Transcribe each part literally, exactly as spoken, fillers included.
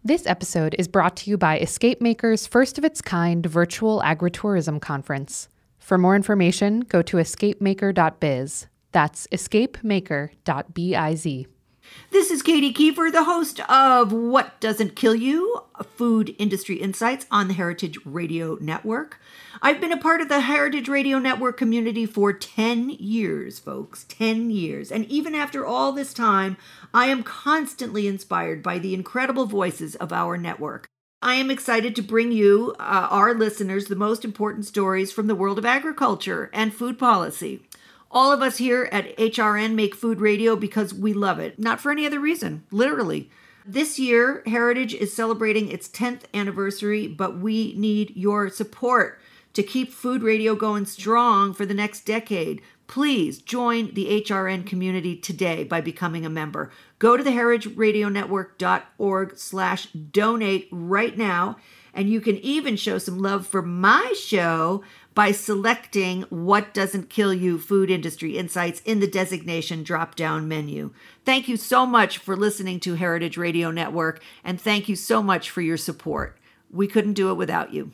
This episode is brought to you by Escape Maker's first-of-its-kind virtual agritourism conference. For more information, go to escape maker dot biz. That's escape maker dot biz. This is Katie Kiefer, the host of What Doesn't Kill You, Food Industry Insights on the Heritage Radio Network. I've been a part of the Heritage Radio Network community for ten years, folks, ten years. And even after all this time, I am constantly inspired by the incredible voices of our network. I am excited to bring you, uh, our listeners, the most important stories from the world of agriculture and food policy. All of us here at H R N make food radio because we love it, not for any other reason, literally. This year, Heritage is celebrating its tenth anniversary, but we need your support to keep food radio going strong for the next decade. Please join the H R N community today by becoming a member. Go to the heritage radio network dot org slash donate right now, and you can even show some love for my show by selecting What Doesn't Kill You Food Industry Insights in the designation drop-down menu. Thank you so much for listening to Heritage Radio Network, and thank you so much for your support. We couldn't do it without you.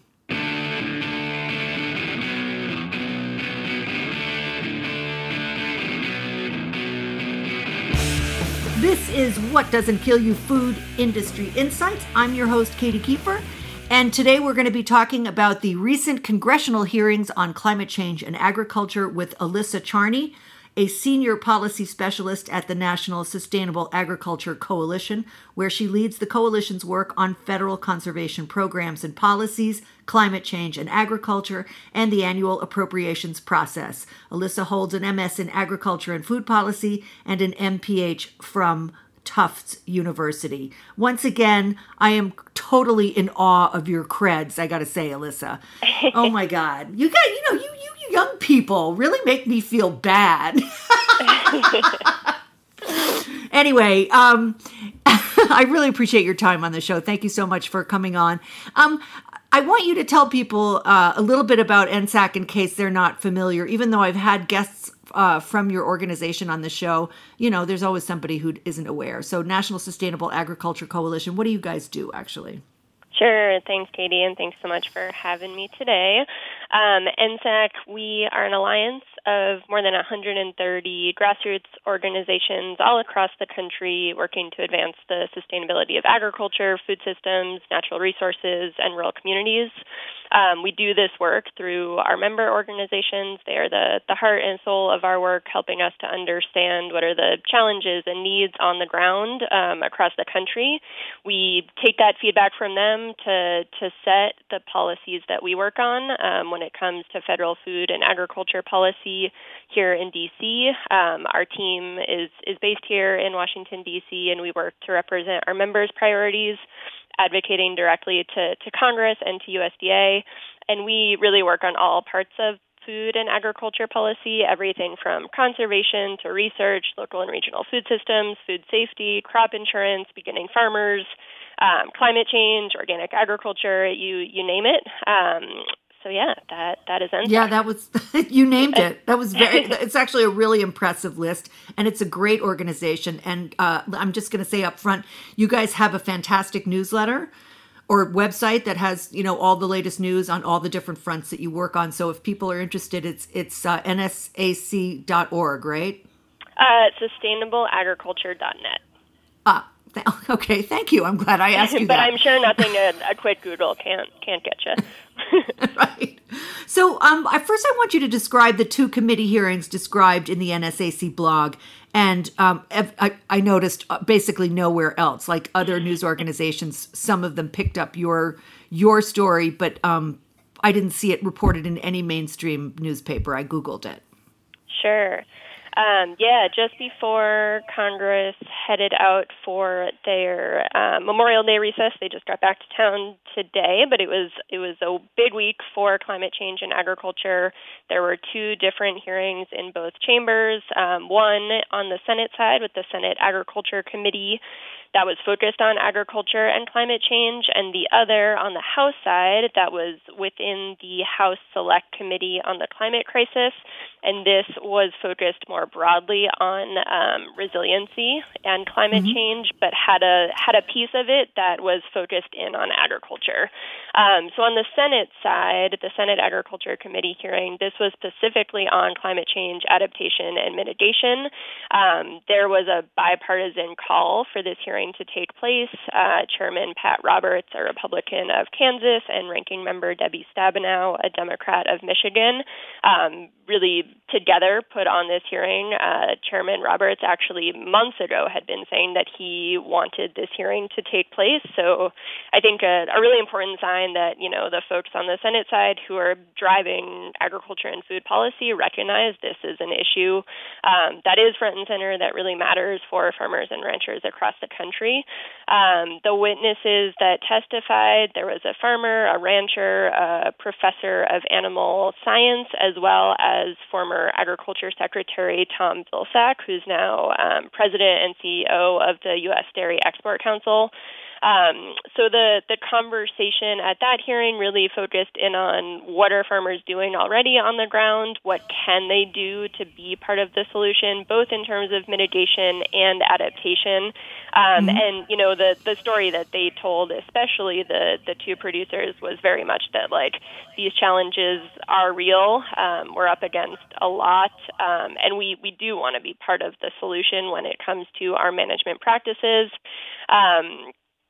This is What Doesn't Kill You Food Industry Insights. I'm your host, Katie Kiefer. And today we're going to be talking about the recent congressional hearings on climate change and agriculture with Alyssa Charney, a senior policy specialist at the National Sustainable Agriculture Coalition, where she leads the coalition's work on federal conservation programs and policies, climate change and agriculture, and the annual appropriations process. Alyssa holds an M S in agriculture and food policy and an M P H from Tufts University. Once again, I am totally in awe of your creds, I gotta say, Alyssa. Oh my God. You got, you know, you, you, you young people really make me feel bad. Anyway, um, I really appreciate your time on the show. Thank you so much for coming on. Um, I want you to tell people uh, a little bit about N S A C in case they're not familiar, even though I've had guests Uh, from your organization on the show. You know, there's always somebody who isn't aware. So National Sustainable Agriculture Coalition, what do you guys do, actually? Sure. Thanks, Katie, and thanks so much for having me today. Um, N S A C, we are an alliance of more than one hundred thirty grassroots organizations all across the country working to advance the sustainability of agriculture, food systems, natural resources, and rural communities. Um, we do this work through our member organizations. They are the, the heart and soul of our work, helping us to understand what are the challenges and needs on the ground um, across the country. We take that feedback from them to, to set the policies that we work on um, when it comes to federal food and agriculture policy here in D C. Um, our team is, is based here in Washington, D C, and we work to represent our members' priorities, advocating directly to, to Congress and to U S D A. And we really work on all parts of food and agriculture policy, everything from conservation to research, local and regional food systems, food safety, crop insurance, beginning farmers, um, climate change, organic agriculture, you you name it. Um, So yeah, that that is N S A C. Yeah, that was, you named it. That was very, it's actually a really impressive list, and it's a great organization. And uh, I'm just going to say up front, you guys have a fantastic newsletter or website that has, you know, all the latest news on all the different fronts that you work on. So if people are interested, it's it's uh, N S A C dot org, right? Uh, sustainable agriculture dot net. Ah, okay, thank you. I'm glad I asked you but that. But I'm sure nothing a, a quick Google can't can't get you. Right. So um, I- first I want you to describe the two committee hearings described in the N S A C blog. And um, I, I noticed basically nowhere else, like other news organizations, some of them picked up your your story, but um, I didn't see it reported in any mainstream newspaper. I Googled it. Sure. Um, yeah, just before Congress headed out for their uh, Memorial Day recess, they just got back to town today, but it was it was a big week for climate change and agriculture. There were two different hearings in both chambers, um, one on the Senate side with the Senate Agriculture Committee that was focused on agriculture and climate change, and the other on the House side that was within the House Select Committee on the Climate Crisis. And this was focused more broadly on um, resiliency and climate mm-hmm. change, but had a had a piece of it that was focused in on agriculture. Um, so on the Senate side, the Senate Agriculture Committee hearing, this was specifically on climate change adaptation and mitigation. Um, there was a bipartisan call for this hearing to take place. Uh, Chairman Pat Roberts, a Republican of Kansas, and Ranking Member Debbie Stabenow, a Democrat of Michigan, um, really together put on this hearing. Uh, Chairman Roberts actually months ago had been saying that he wanted this hearing to take place. So I think a, a really important sign that, you know, the folks on the Senate side who are driving agriculture and food policy recognize this is an issue um, that is front and center, that really matters for farmers and ranchers across the country. Um, the witnesses that testified, there was a farmer, a rancher, a professor of animal science, as well as former Agriculture Secretary Tom Vilsack, who's now um, president and C E O of the U S Dairy Export Council. Um, so the, the conversation at that hearing really focused in on what are farmers doing already on the ground, what can they do to be part of the solution, both in terms of mitigation and adaptation. Um, mm-hmm. And, you know, the, the story that they told, especially the, the two producers, was very much that, like, these challenges are real. Um, we're up against a lot, um, and we, we do want to be part of the solution when it comes to our management practices. Um,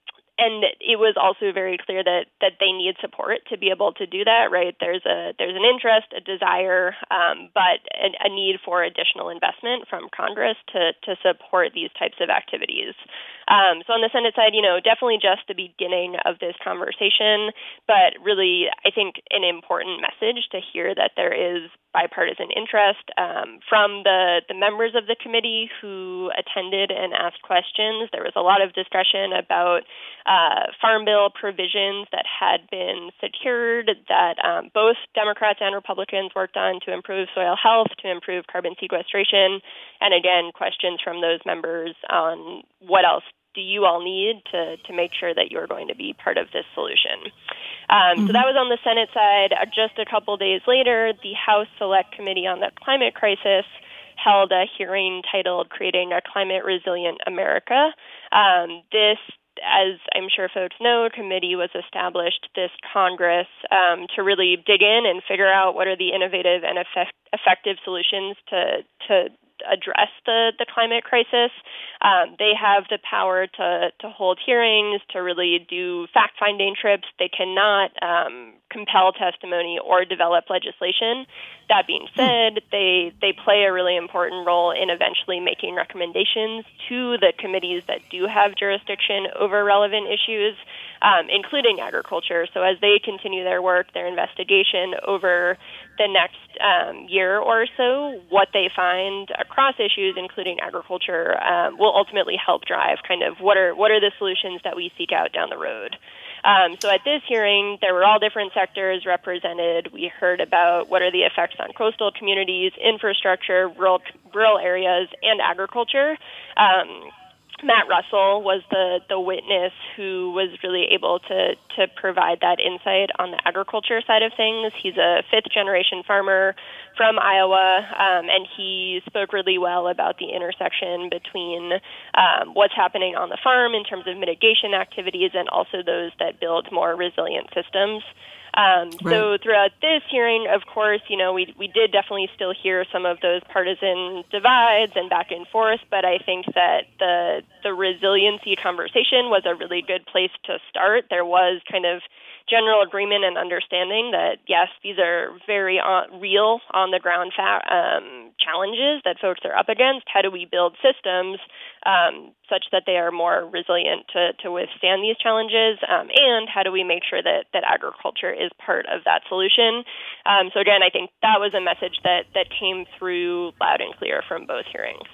And it was also very clear that, that they need support to be able to do that, right? There's a there's an interest, a desire, um, but a, a need for additional investment from Congress to, to support these types of activities. Um, so on the Senate side, you know, definitely just the beginning of this conversation, but really, I think, an important message to hear that there is bipartisan interest um, from the, the members of the committee who attended and asked questions. There was a lot of discussion about uh, Farm Bill provisions that had been secured that um, both Democrats and Republicans worked on to improve soil health, to improve carbon sequestration, and again, questions from those members on what else do you all need to, to make sure that you're going to be part of this solution. Um, mm-hmm. So that was on the Senate side. Just a couple days later, the House Select Committee on the Climate Crisis held a hearing titled Creating a Climate Resilient America. Um, this, as I'm sure folks know, committee was established this Congress um, to really dig in and figure out what are the innovative and effect- effective solutions to to address the, the climate crisis. Um, they have the power to, to hold hearings, to really do fact-finding trips. They cannot um, compel testimony or develop legislation. That being said, they, they play a really important role in eventually making recommendations to the committees that do have jurisdiction over relevant issues, um, including agriculture. So as they continue their work, their investigation over the next um, year or so, what they find across issues, including agriculture, um, will ultimately help drive kind of what are what are the solutions that we seek out down the road. Um, so at this hearing, there were all different sectors represented. We heard about what are the effects on coastal communities, infrastructure, rural, rural areas, and agriculture. Um, Matt Russell was the, the witness who was really able to, to provide that insight on the agriculture side of things. He's a fifth-generation farmer from Iowa, um, and he spoke really well about the intersection between um, what's happening on the farm in terms of mitigation activities and also those that build more resilient systems. Um, right. So throughout this hearing, of course, you know, we we did definitely still hear some of those partisan divides and back and forth, but I think that the the resiliency conversation was a really good place to start. There was kind of general agreement and understanding that, yes, these are very on, real, on-the-ground fa- um, challenges that folks are up against. How do we build systems um, such that they are more resilient to, to withstand these challenges? Um, and how do we make sure that, that agriculture is part of that solution? Um, so again, I think that was a message that, that came through loud and clear from both hearings.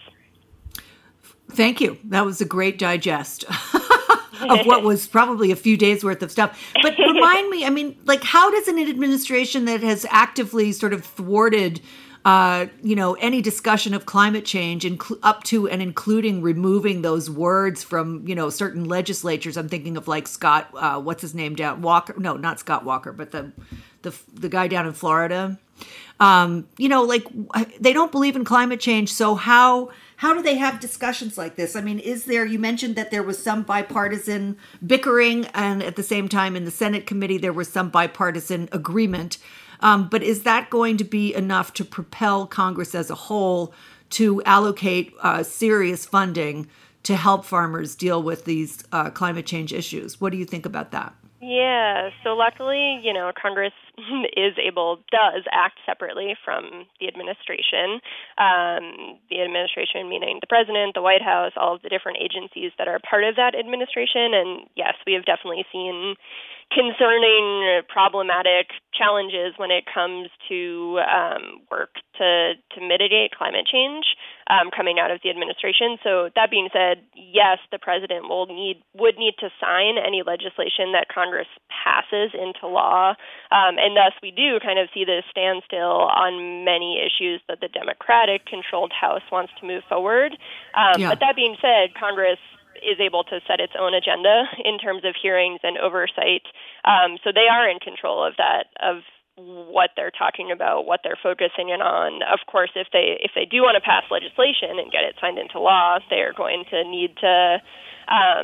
Thank you. That was a great digest of what was probably a few days worth of stuff. But remind me, I mean, like, how does an administration that has actively sort of thwarted uh, you know, any discussion of climate change, inc- up to and including removing those words from, you know, certain legislatures. I'm thinking of like Scott, uh, what's his name down Walker? No, not Scott Walker, but the the the guy down in Florida. Um, you know, like they don't believe in climate change. So how how do they have discussions like this? I mean, is there? You mentioned that there was some bipartisan bickering, and at the same time in the Senate committee there was some bipartisan agreement. Um, but is that going to be enough to propel Congress as a whole to allocate uh, serious funding to help farmers deal with these uh, climate change issues? What do you think about that? Yeah, so luckily, you know, Congress is able, does act separately from the administration. Um, the administration, meaning the president, the White House, all of the different agencies that are part of that administration. And yes, we have definitely seen concerning, problematic challenges when it comes to um, work to, to mitigate climate change um, coming out of the administration. So that being said, yes, the president will need would need to sign any legislation that Congress passes into law, um, and thus we do kind of see this standstill on many issues that the Democratic-controlled House wants to move forward. Um, yeah. But that being said, Congress is able to set its own agenda in terms of hearings and oversight. Um, so they are in control of that, of what they're talking about, what they're focusing in on. Of course, if they if they do want to pass legislation and get it signed into law, they are going to need to um,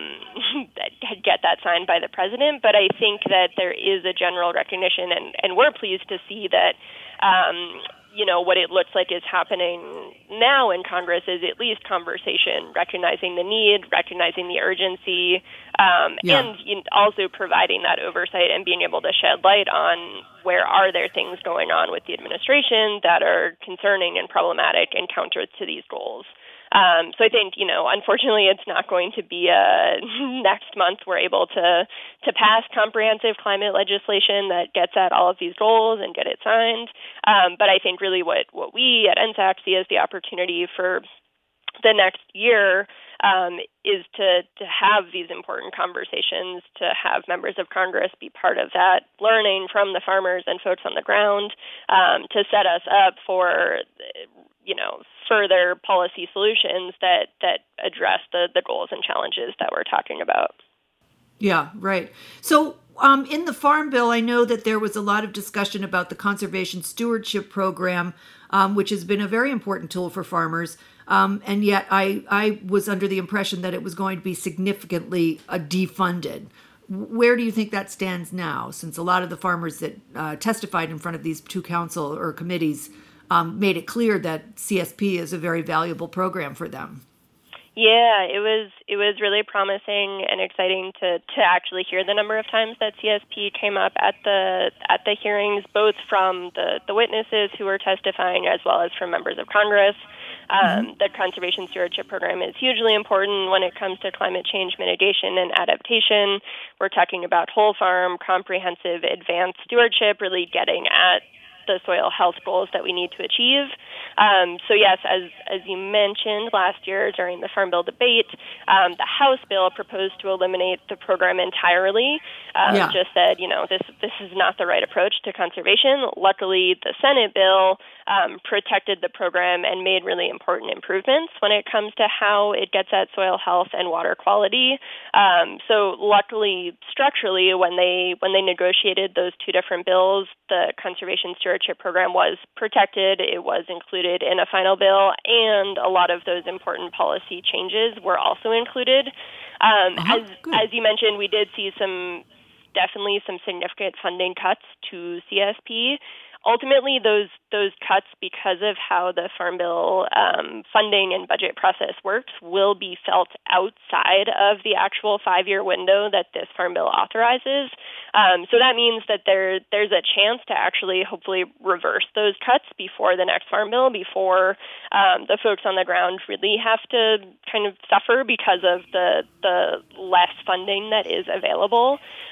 get that signed by the president. But I think that there is a general recognition, and, and we're pleased to see that um, you know, what it looks like is happening now in Congress is at least conversation, recognizing the need, recognizing the urgency, um, yeah. and you know, also providing that oversight and being able to shed light on where are there things going on with the administration that are concerning and problematic and counter to these goals. Um, so I think, you know, unfortunately, it's not going to be a next month we're able to to pass comprehensive climate legislation that gets at all of these goals and get it signed. Um, but I think really what, what we at N S A C see as the opportunity for the next year um, is to, to have these important conversations, to have members of Congress be part of that, learning from the farmers and folks on the ground, um, to set us up for, you know, further policy solutions that, that address the, the goals and challenges that we're talking about. Yeah, right. So um, in the Farm Bill, I know that there was a lot of discussion about the Conservation Stewardship Program, um, which has been a very important tool for farmers. Um, and yet I, I was under the impression that it was going to be significantly uh, defunded. Where do you think that stands now, since a lot of the farmers that uh, testified in front of these two council or committees um, made it clear that C S P is a very valuable program for them? Yeah, it was it was really promising and exciting to, to actually hear the number of times that C S P came up at the at the hearings, both from the, the witnesses who were testifying as well as from members of Congress. Um, mm-hmm. The Conservation Stewardship Program is hugely important when it comes to climate change mitigation and adaptation. We're talking about whole farm, comprehensive, advanced stewardship, really getting at the soil health goals that we need to achieve. Um, so yes, as as you mentioned last year during the Farm Bill debate, um, the House bill proposed to eliminate the program entirely. Um, yeah. Just said, you know, this this is not the right approach to conservation. Luckily, the Senate bill um, protected the program and made really important improvements when it comes to how it gets at soil health and water quality. Um, so luckily, structurally, when they when they negotiated those two different bills, the Conservation Stewardship Program was protected. It was included in a final bill, and a lot of those important policy changes were also included. Um, uh-huh. As as you mentioned, we did see some definitely some significant funding cuts to C S P. Ultimately, those those cuts, because of how the Farm Bill um, funding and budget process works, will be felt outside of the actual five-year window that this Farm Bill authorizes. Um, so that means that there there's a chance to actually hopefully reverse those cuts before the next Farm Bill, before um, the folks on the ground really have to kind of suffer because of the the less funding that is available.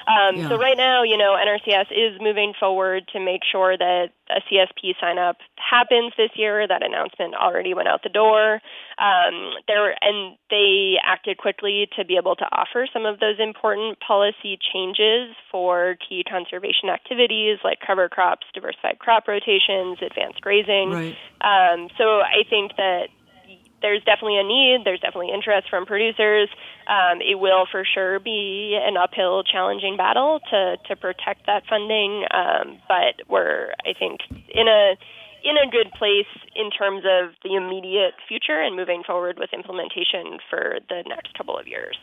Um, Yeah. So right now, you know, N R C S is moving forward to make sure that a C S P sign-up happens this year. That announcement already went out the door. Um, there, and they acted quickly to be able to offer some of those important policy changes for key conservation activities like cover crops, diversified crop rotations, advanced grazing. Right. Um, so I think that there's definitely a need. There's definitely interest from producers. Um, it will for sure be an uphill, challenging battle to, to protect that funding. Um, but we're, I think, in a in a good place in terms of the immediate future and moving forward with implementation for the next couple of years.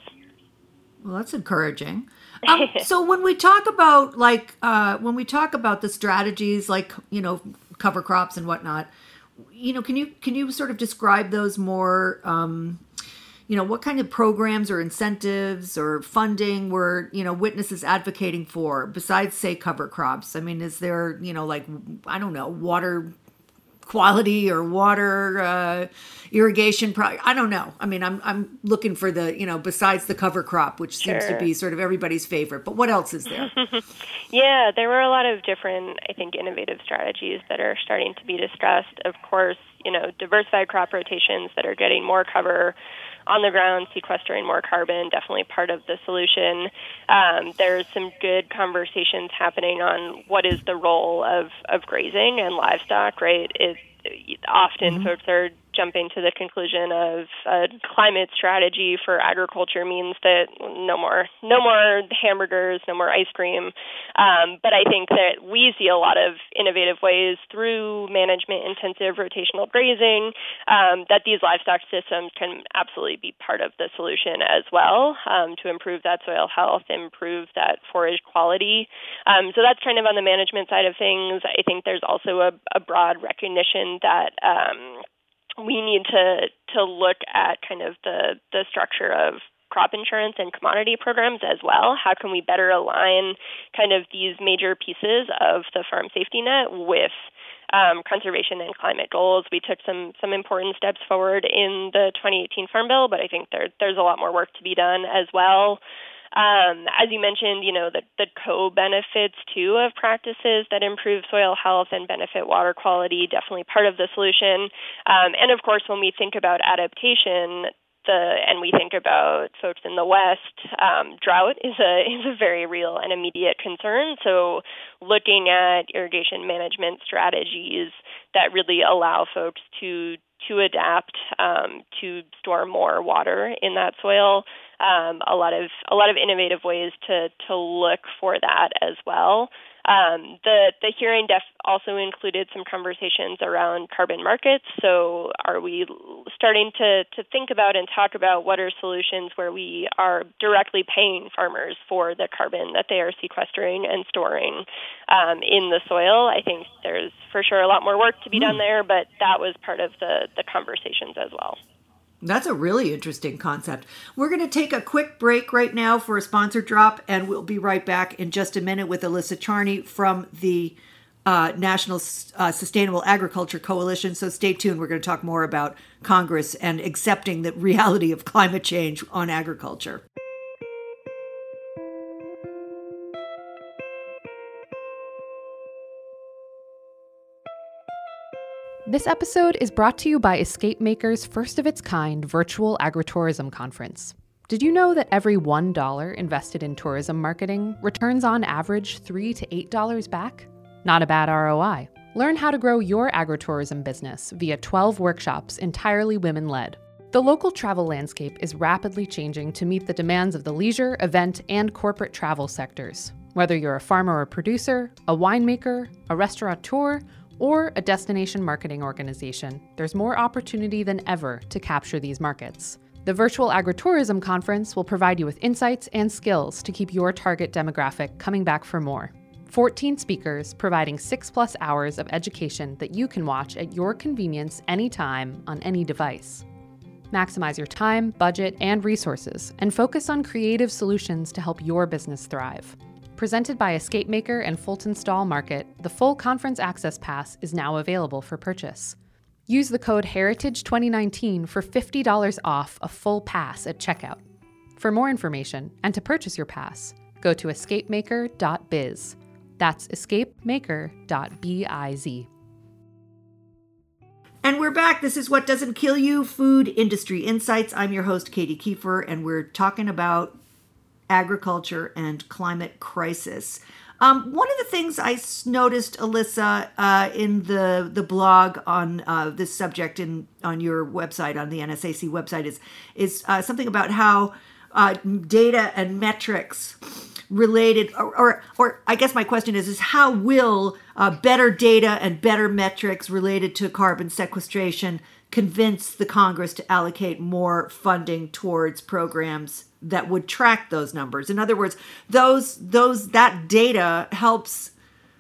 Well, that's encouraging. Um, so when we talk about like uh, when we talk about the strategies, like you know, cover crops and whatnot, you know, can you can you sort of describe those more? Um, you know, what kind of programs or incentives or funding were you know witnesses advocating for besides say cover crops? I mean, is there you know like I don't know water quality or water uh, irrigation pro- I don't know. I mean, I'm I'm looking for the, you know, besides the cover crop, which seems Sure. to be sort of everybody's favorite. But what else is there? Yeah, there were a lot of different, I think, innovative strategies that are starting to be discussed. Of course, you know, diversified crop rotations that are getting more cover on the ground, sequestering more carbon, definitely part of the solution. Um, there's some good conversations happening on what is the role of, of grazing and livestock, right? It, often mm-hmm. folks are jumping to the conclusion of a climate strategy for agriculture means that no more no more hamburgers, no more ice cream. Um, but I think that we see a lot of innovative ways through management-intensive rotational grazing um, that these livestock systems can absolutely be part of the solution as well um, to improve that soil health, improve that forage quality. Um, so that's kind of on the management side of things. I think there's also a, a broad recognition that um, we need to to look at kind of the, the structure of crop insurance and commodity programs as well. How can we better align kind of these major pieces of the farm safety net with um, conservation and climate goals? We took some some important steps forward in the twenty eighteen Farm Bill, but I think there there's a lot more work to be done as well. Um, as you mentioned, you know, the, the co-benefits, too, of practices that improve soil health and benefit water quality, definitely part of the solution. Um, and, of course, when we think about adaptation, the and we think about folks in the West, um, drought is a is a very real and immediate concern. So looking at irrigation management strategies that really allow folks to to adapt, um, to store more water in that soil. Um, a lot of a lot of innovative ways to to look for that as well. Um, the the hearing def also included some conversations around carbon markets. So are we starting to, to think about and talk about what are solutions where we are directly paying farmers for the carbon that they are sequestering and storing um, in the soil? I think there's for sure a lot more work to be mm. done there, but that was part of the, the conversations as well. That's a really interesting concept. We're going to take a quick break right now for a sponsor drop, and we'll be right back in just a minute with Alyssa Charney from the uh, National uh, Sustainable Agriculture Coalition. So stay tuned. We're going to talk more about Congress and accepting the reality of climate change on agriculture. This episode is brought to you by Escape Maker's first-of-its-kind virtual agritourism conference. Did you know that every one dollar invested in tourism marketing returns on average three to eight dollars back? Not a bad R O I. Learn how to grow your agritourism business via twelve workshops entirely women-led. The local travel landscape is rapidly changing to meet the demands of the leisure, event, and corporate travel sectors. Whether you're a farmer or producer, a winemaker, a restaurateur, or a destination marketing organization, there's more opportunity than ever to capture these markets. The Virtual Agritourism Conference will provide you with insights and skills to keep your target demographic coming back for more. fourteen speakers providing six plus hours of education that you can watch at your convenience anytime on any device. Maximize your time, budget, and resources, and focus on creative solutions to help your business thrive. Presented by Escape Maker and Fulton Stall Market, the full conference access pass is now available for purchase. Use the code heritage twenty nineteen for fifty dollars off a full pass at checkout. For more information and to purchase your pass, go to escape maker dot biz. That's escape maker dot biz. And we're back. This is What Doesn't Kill You, Food Industry Insights. I'm your host, Katie Kiefer, and we're talking about agriculture and climate crisis. Um, one of the things I noticed, Alyssa, uh, in the the blog on uh, this subject in on your website, on the N S A C website, is is uh, something about how uh, data and metrics related, or, or or I guess my question is, is how will uh, better data and better metrics related to carbon sequestration convince the Congress to allocate more funding towards programs that would track those numbers? In other words, those those that data helps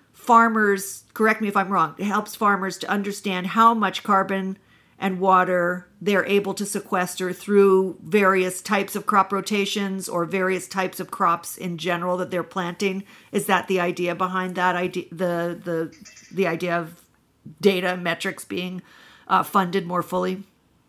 farmers, correct me if I'm wrong, it helps farmers to understand how much carbon and water they're able to sequester through various types of crop rotations or various types of crops in general that they're planting. Is that the idea behind that idea, the the the idea of data metrics being uh, funded more fully?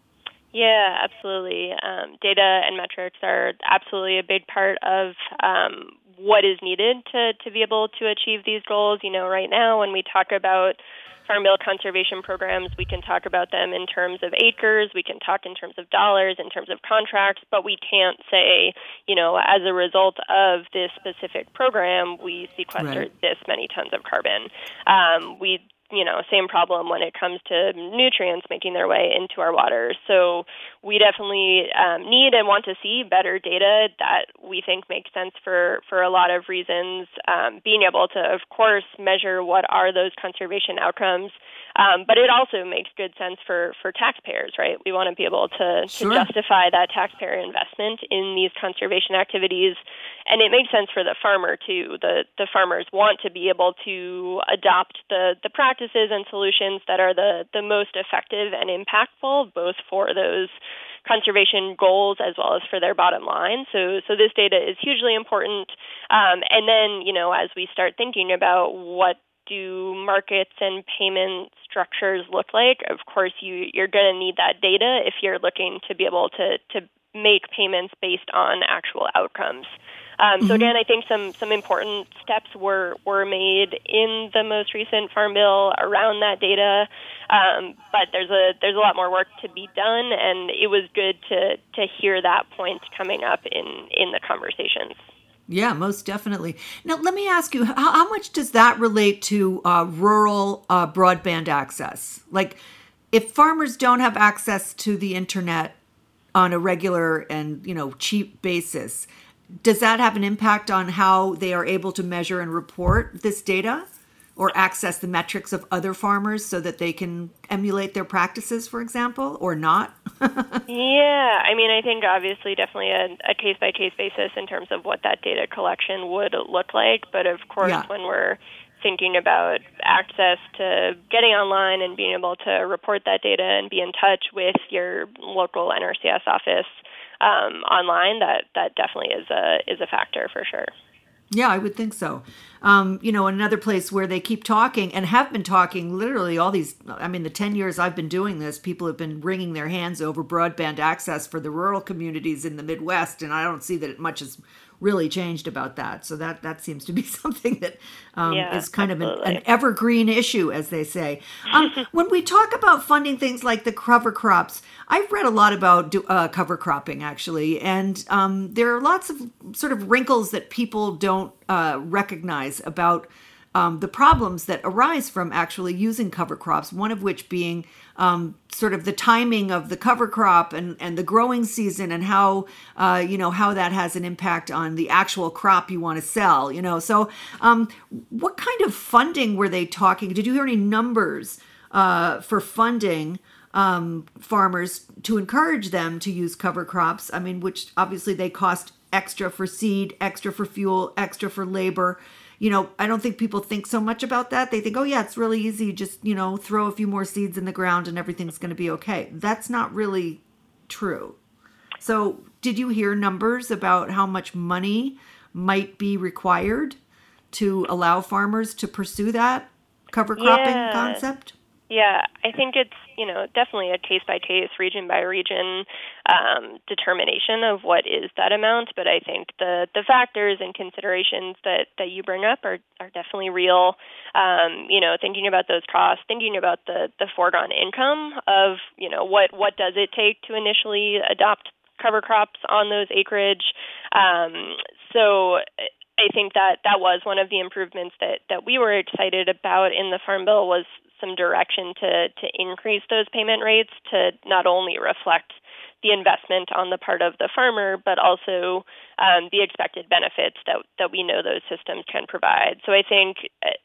Yeah, absolutely. Um, data and metrics are absolutely a big part of um, what is needed to, to be able to achieve these goals. You know, right now when we talk about Farm Bill conservation programs, we can talk about them in terms of acres, we can talk in terms of dollars, in terms of contracts, but we can't say, you know, as a result of this specific program, we sequestered right. this many tons of carbon. Um, we You know, same problem when it comes to nutrients making their way into our waters. So we definitely um, need and want to see better data that we think makes sense for, for a lot of reasons. Um, being able to, of course, measure what are those conservation outcomes, um, but it also makes good sense for, for taxpayers, right? We want to be able to, sure. to justify that taxpayer investment in these conservation activities. And it makes sense for the farmer, too. The, the farmers want to be able to adopt the, the practices and solutions that are the, the most effective and impactful, both for those conservation goals as well as for their bottom line. So so this data is hugely important. Um, and then, you know, as we start thinking about what do markets and payment structures look like, of course, you, you're going to need that data if you're looking to be able to, to make payments based on actual outcomes. Um, so mm-hmm. again, I think some, some important steps were, were made in the most recent Farm Bill around that data, um, but there's a there's a lot more work to be done, and it was good to to hear that point coming up in, in the conversations. Yeah, most definitely. Now, let me ask you, how, how much does that relate to uh, rural uh, broadband access? Like, if farmers don't have access to the internet on a regular and, you know, cheap basis, does that have an impact on how they are able to measure and report this data or access the metrics of other farmers so that they can emulate their practices, for example, or not? Yeah, I mean, I think obviously definitely a, a case-by-case basis in terms of what that data collection would look like. But of course, yeah. when we're thinking about access to getting online and being able to report that data and be in touch with your local N R C S office um, online, that, that definitely is a is a factor for sure. Yeah, I would think so. Um, you know, another place where they keep talking and have been talking literally all these, I mean, the ten years I've been doing this, people have been wringing their hands over broadband access for the rural communities in the Midwest, and I don't see that it much has really changed about that. So that, that seems to be something that um, yeah, is kind absolutely. of an, an evergreen issue, as they say. Um, when we talk about funding things like the cover crops, I've read a lot about uh, cover cropping, actually, and um, there are lots of sort of wrinkles that people don't uh, recognize about um, the problems that arise from actually using cover crops, one of which being um, sort of the timing of the cover crop and, and the growing season and how, uh, you know, how that has an impact on the actual crop you want to sell, you know. So um, what kind of funding were they talking? Did you hear any numbers uh, for funding um, farmers to encourage them to use cover crops? I mean, which obviously they cost extra for seed, extra for fuel, extra for labor. You know, I don't think people think so much about that. They think, oh, yeah, it's really easy. Just, you know, throw a few more seeds in the ground and everything's going to be okay. That's not really true. So did you hear numbers about how much money might be required to allow farmers to pursue that cover cropping yeah. concept? Yeah, I think it's, you know, definitely a case-by-case, region-by-region um, determination of what is that amount. But I think the, the factors and considerations that, that you bring up are, are definitely real. Um, you know, thinking about those costs, thinking about the, the foregone income of, you know, what, what does it take to initially adopt cover crops on those acreage. Um, so I think that that was one of the improvements that, that we were excited about in the Farm Bill was some direction to, to increase those payment rates to not only reflect the investment on the part of the farmer, but also um, the expected benefits that, that we know those systems can provide. So I think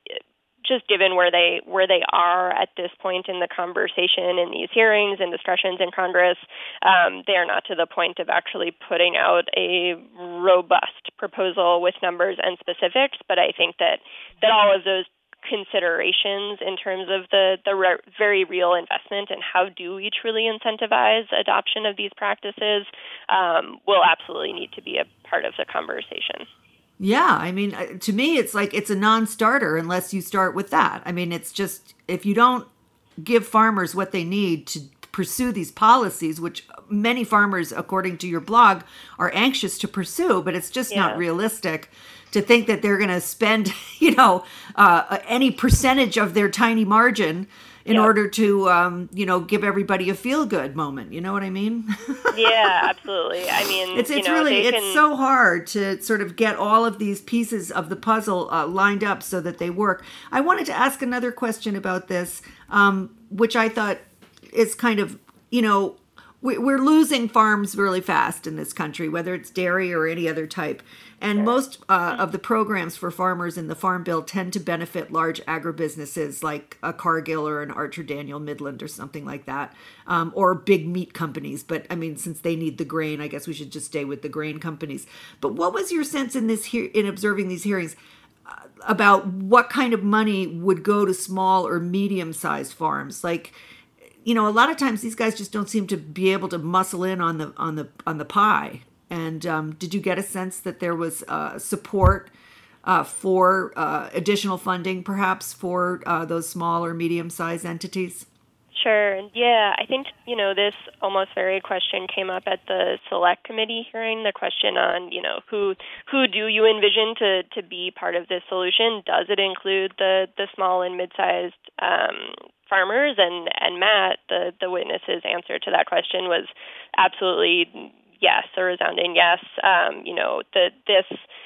just given where they where they are at this point in the conversation in these hearings and discussions in Congress, um, they are not to the point of actually putting out a robust proposal with numbers and specifics. But I think that, that all of those considerations in terms of the, the re- very real investment and how do we truly incentivize adoption of these practices um, will absolutely need to be a part of the conversation. Yeah, I mean, to me, it's like it's a non-starter unless you start with that. I mean, it's just if you don't give farmers what they need to pursue these policies, which many farmers, according to your blog, are anxious to pursue, but it's just yeah. not realistic to think that they're going to spend, you know, uh, any percentage of their tiny margin in yep. order to, um, you know, give everybody a feel-good moment. You know what I mean? Yeah, absolutely. I mean, it's, it's you know, really, can... it's so hard to sort of get all of these pieces of the puzzle uh, lined up so that they work. I wanted to ask another question about this, um, which I thought is kind of, you know, we, we're losing farms really fast in this country, whether it's dairy or any other type. And most uh, of the programs for farmers in the Farm Bill tend to benefit large agribusinesses like a Cargill or an Archer Daniel Midland or something like that, um, or big meat companies. But I mean, since they need the grain, I guess we should just stay with the grain companies. But what was your sense in this he- in observing these hearings uh, about what kind of money would go to small or medium-sized farms? Like, you know, a lot of times these guys just don't seem to be able to muscle in on the on the on the pie. And um, did you get a sense that there was uh, support uh, for uh, additional funding, perhaps, for uh, those small or medium-sized entities? Sure. Yeah, I think, you know, this almost very question came up at the Select Committee hearing, the question on, you know, who who do you envision to, to be part of this solution? Does it include the, the small and mid-sized um, farmers? And, and Matt, the, the witness's answer to that question was absolutely yes, a resounding yes. Um, you know, the, this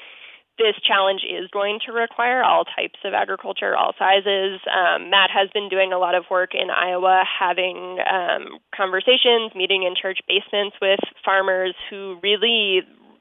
this challenge is going to require all types of agriculture, all sizes. Um, Matt has been doing a lot of work in Iowa, having um, conversations, meeting in church basements with farmers who really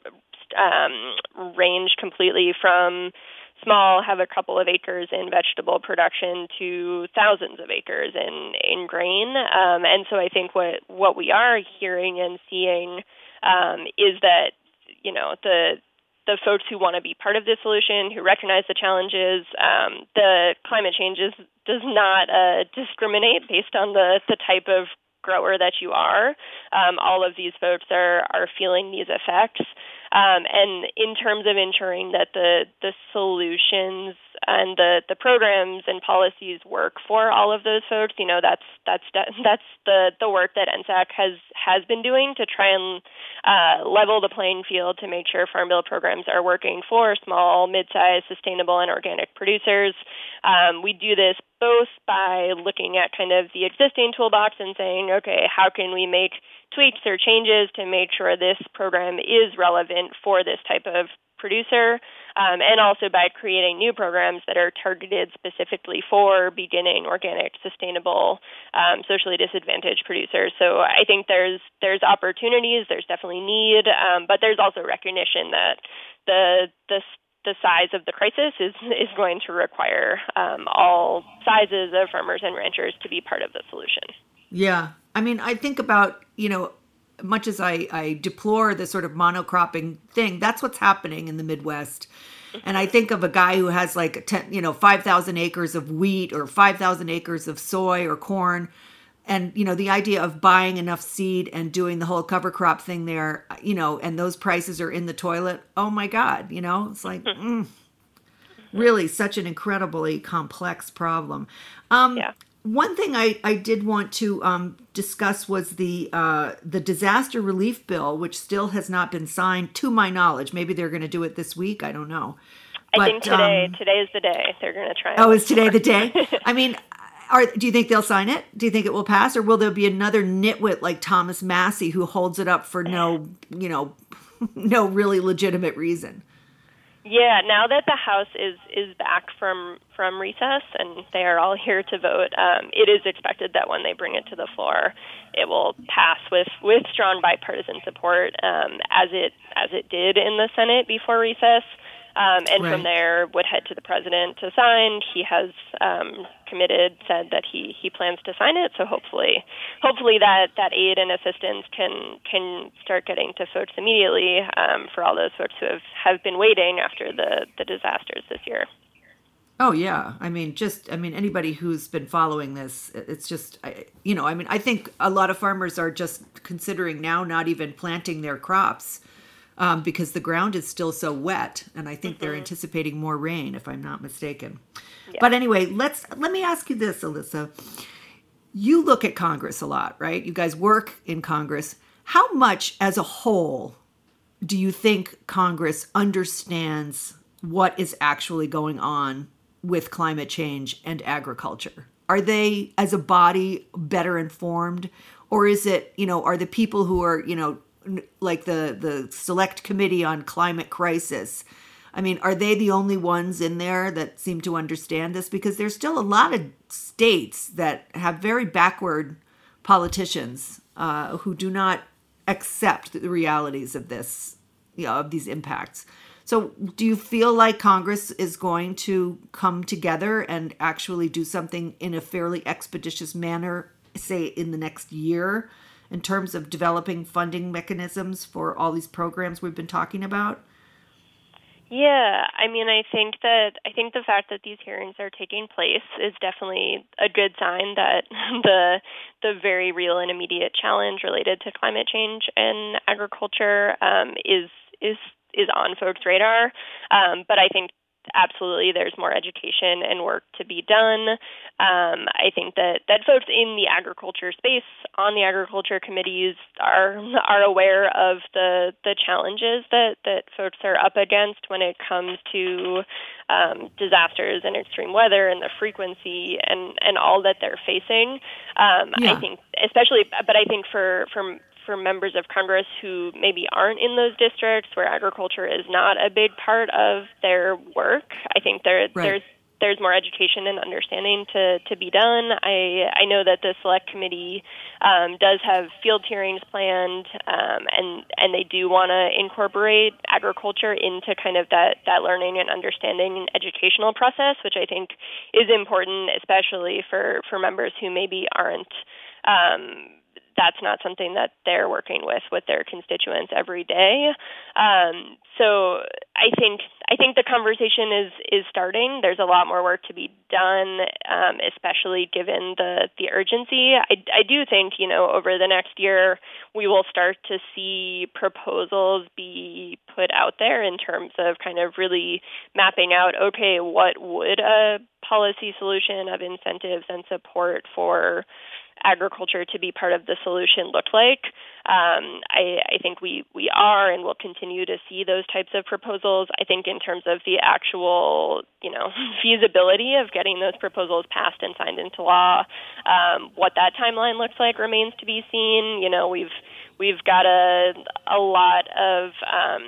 um, range completely from small, have a couple of acres in vegetable production to thousands of acres in, in grain. Um, and so I think what, what we are hearing and seeing Um, is that, you know, the the folks who want to be part of this solution, who recognize the challenges, um, the climate change is, does not uh, discriminate based on the, the type of grower that you are. Um, all of these folks are, are feeling these effects. Um, and in terms of ensuring that the, the solutions and the, the programs and policies work for all of those folks, you know, that's that's that's the, the work that N S A C has, has been doing to try and uh, level the playing field to make sure Farm Bill programs are working for small, mid-sized, sustainable, and organic producers. Um, we do this both by looking at kind of the existing toolbox and saying, okay, how can we make tweaks or changes to make sure this program is relevant for this type of producer, um, and also by creating new programs that are targeted specifically for beginning organic, sustainable, um, socially disadvantaged producers. So I think there's there's opportunities, there's definitely need, um, but there's also recognition that the the the size of the crisis is is going to require um, all sizes of farmers and ranchers to be part of the solution. Yeah. I mean, I think about, you know, much as I, I deplore the sort of monocropping thing, that's what's happening in the Midwest. And I think of a guy who has like, ten, you know, five thousand acres of wheat or five thousand acres of soy or corn. And, you know, the idea of buying enough seed and doing the whole cover crop thing there, you know, and those prices are in the toilet. Oh, my God. You know, it's like, mm, really such an incredibly complex problem. Um, yeah. one thing I, I did want to um, discuss was the uh, the disaster relief bill, which still has not been signed, to my knowledge. Maybe they're going to do it this week. I don't know. I but, think today um, today is the day they're going to try. Oh, is today the day? I mean, are, do you think they'll sign it? Do you think it will pass, or will there be another nitwit like Thomas Massie who holds it up for no, you know, no really legitimate reason? Yeah, now that the House is, is back from, from recess and they are all here to vote, um, it is expected that when they bring it to the floor, it will pass with, with strong bipartisan support, um, as it as it did in the Senate before recess. Um, and right. from there would head to the president to sign. He has um, committed, said that he, he plans to sign it. So hopefully, hopefully that, that aid and assistance can can start getting to folks immediately, um, for all those folks who have, have been waiting after the, the disasters this year. Oh yeah, I mean, just I mean, anybody who's been following this, it's just, you know, I mean, I think a lot of farmers are just considering now not even planting their crops. Um, because the ground is still so wet, and I think mm-hmm. they're anticipating more rain, if I'm not mistaken. Yeah. But anyway, let's let me ask you this, Alyssa. You look at Congress a lot, right? You guys work in Congress. How much, as a whole, do you think Congress understands what is actually going on with climate change and agriculture? Are they, as a body, better informed, or is it, you know, are the people who are, you know, like the, the Select Committee on Climate Crisis, I mean, are they the only ones in there that seem to understand this? Because there's still a lot of states that have very backward politicians uh, who do not accept the realities of this, you know, of these impacts. So do you feel like Congress is going to come together and actually do something in a fairly expeditious manner, say in the next year, in terms of developing funding mechanisms for all these programs we've been talking about? Yeah, I mean, I think that I think the fact that these hearings are taking place is definitely a good sign that the the very real and immediate challenge related to climate change and agriculture um, is is is on folks' radar. Um, but I think absolutely there's more education and work to be done. Um, I think that, that folks in the agriculture space, on the agriculture committees, are are aware of the the challenges that, that folks are up against when it comes to um, disasters and extreme weather and the frequency and, and all that they're facing. Um, yeah. I think especially, but I think for, for for members of Congress who maybe aren't in those districts where agriculture is not a big part of their work, I think there right. there's there's more education and understanding to, to be done. I I know that the Select Committee um, does have field hearings planned, um, and and they do want to incorporate agriculture into kind of that, that learning and understanding and educational process, which I think is important, especially for, for members who maybe aren't um, that's not something that they're working with with their constituents every day. Um, so I think I think the conversation is is starting. There's a lot more work to be done, um, especially given the, the urgency. I, I do think, you know, over the next year, we will start to see proposals be put out there in terms of kind of really mapping out, okay, what would a policy solution of incentives and support for agriculture to be part of the solution look like. Um, I, I think we, we are and will continue to see those types of proposals. I think in terms of the actual, you know, feasibility of getting those proposals passed and signed into law, um, what that timeline looks like remains to be seen. You know, we've we've got a a lot of um,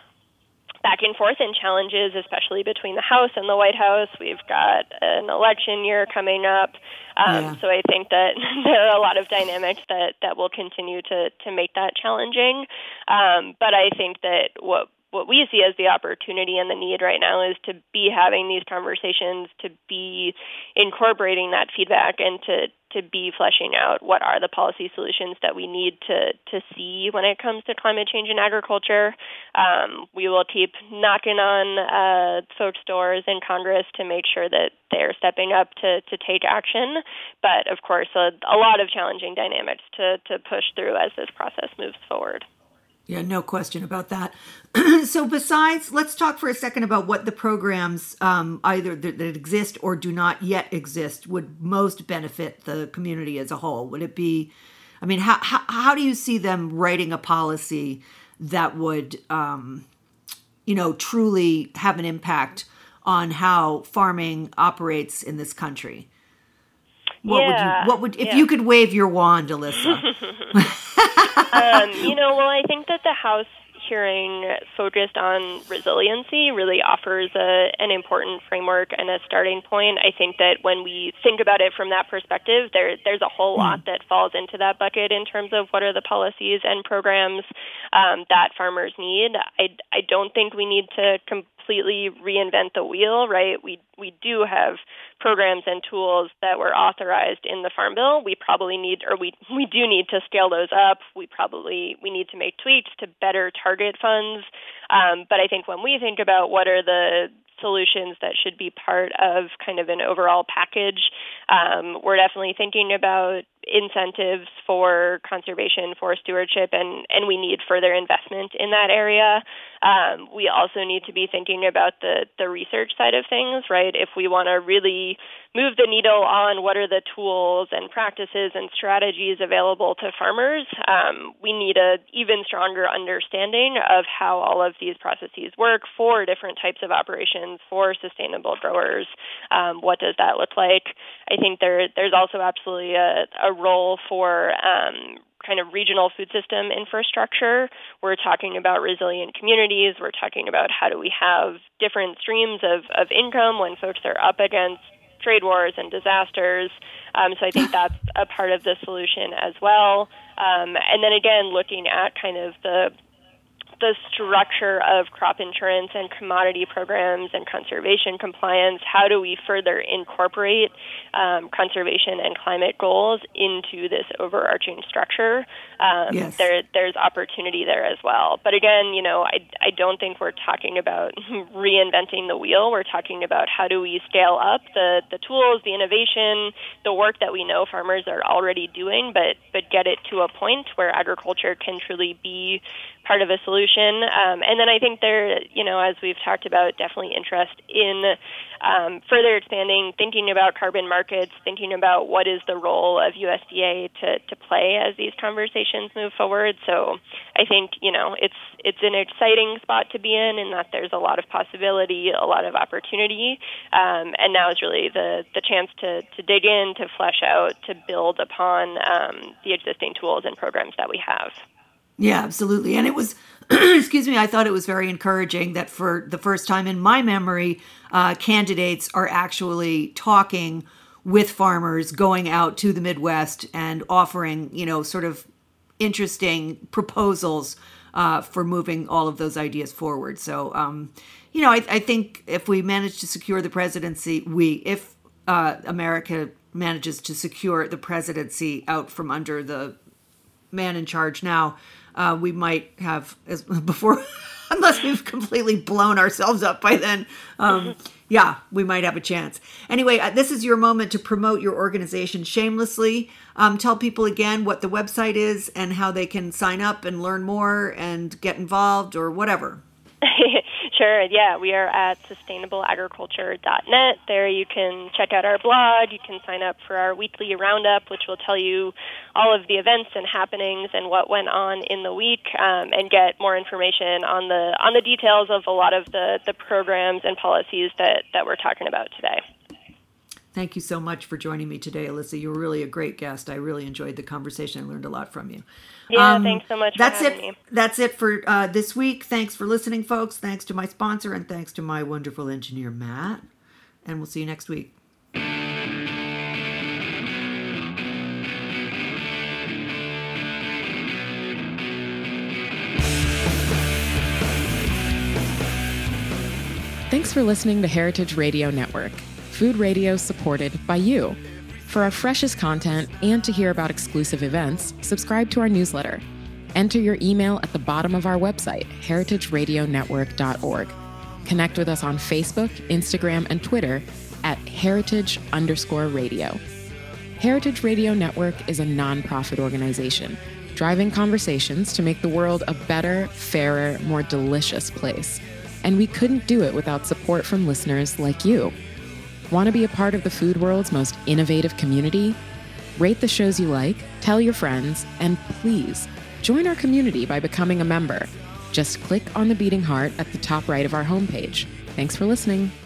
back and forth and challenges, especially between the House and the White House. We've got an election year coming up. Um, yeah. So I think that there are a lot of dynamics that, that will continue to, to make that challenging. Um, but I think that what what we see as the opportunity and the need right now is to be having these conversations, to be incorporating that feedback, and to, to be fleshing out what are the policy solutions that we need to, to see when it comes to climate change in agriculture. Um, we will keep knocking on uh, folks' doors in Congress to make sure that they're stepping up to, to take action. But, of course, a, a lot of challenging dynamics to, to push through as this process moves forward. Yeah, no question about that. So besides, let's talk for a second about what the programs um, either that, that exist or do not yet exist would most benefit the community as a whole. Would it be, I mean, how how, how do you see them writing a policy that would, um, you know, truly have an impact on how farming operates in this country? What yeah, would you, what would, if yeah. you could wave your wand, Alyssa? um, you know, well, I think that the House hearing focused on resiliency really offers a, an important framework and a starting point. I think that when we think about it from that perspective, there there's a whole mm. lot that falls into that bucket in terms of what are the policies and programs um, that farmers need. I, I don't think we need to completely reinvent the wheel, right? We we do have programs and tools that were authorized in the Farm Bill. We probably need, or we we do need to scale those up. We probably we need to make tweaks to better target funds. Um, but I think when we think about what are the solutions that should be part of kind of an overall package, um, we're definitely thinking about incentives for conservation, for stewardship, and, and we need further investment in that area. Um, we also need to be thinking about the, the research side of things, right? If we want to really move the needle on what are the tools and practices and strategies available to farmers, um, we need an even stronger understanding of how all of these processes work for different types of operations, for sustainable growers. Um, what does that look like? I think there there's also absolutely a, a role for um, kind of regional food system infrastructure. We're talking about resilient communities. We're talking about how do we have different streams of, of income when folks are up against trade wars and disasters. Um, so I think that's a part of the solution as well. Um, and then again, looking at kind of the the structure of crop insurance and commodity programs and conservation compliance, how do we further incorporate um, conservation and climate goals into this overarching structure? Um, yes. there, there's opportunity there as well. But again, you know, I, I don't think we're talking about reinventing the wheel. We're talking about how do we scale up the, the tools, the innovation, the work that we know farmers are already doing, but, but get it to a point where agriculture can truly be part of a solution. Um, and then I think there, you know, as we've talked about, definitely interest in um, further expanding, thinking about carbon markets, thinking about what is the role of U S D A to, to play as these conversations move forward. So I think, you know, it's it's an exciting spot to be in, in that there's a lot of possibility, a lot of opportunity. Um, and now is really the, the chance to, to dig in, to flesh out, to build upon um, the existing tools and programs that we have. Yeah, absolutely. And it was, excuse me, I thought it was very encouraging that for the first time in my memory, uh, candidates are actually talking with farmers, going out to the Midwest and offering, you know, sort of interesting proposals uh, for moving all of those ideas forward. So, um, you know, I, I think if we manage to secure the presidency, we, if uh, America manages to secure the presidency out from under the man in charge now, Uh, we might have, as before, unless we've completely blown ourselves up by then. Um, yeah, we might have a chance. Anyway, uh, this is your moment to promote your organization shamelessly. Um, tell people again what the website is and how they can sign up and learn more and get involved or whatever. Sure, yeah, we are at sustainable agriculture dot net. There you can check out our blog. You can sign up for our weekly roundup, which will tell you all of the events and happenings and what went on in the week, um, and get more information on the on the details of a lot of the, the programs and policies that, that we're talking about today. Thank you so much for joining me today, Alyssa. You were really a great guest. I really enjoyed the conversation. I learned a lot from you. Yeah, um, thanks so much that's for having it. me. That's it for uh, this week. Thanks for listening, folks. Thanks to my sponsor, and thanks to my wonderful engineer, Matt. And we'll see you next week. Thanks for listening to Heritage Radio Network, food radio supported by you. For our freshest content and to hear about exclusive events, subscribe to our newsletter. Enter your email at the bottom of our website, heritage radio network dot org. Connect with us on Facebook, Instagram, and Twitter at heritage underscore radio. Heritage Radio Network is a nonprofit organization driving conversations to make the world a better, fairer, more delicious place. And we couldn't do it without support from listeners like you. Want to be a part of the food world's most innovative community? Rate the shows you like, tell your friends, and please join our community by becoming a member. Just click on the beating heart at the top right of our homepage. Thanks for listening.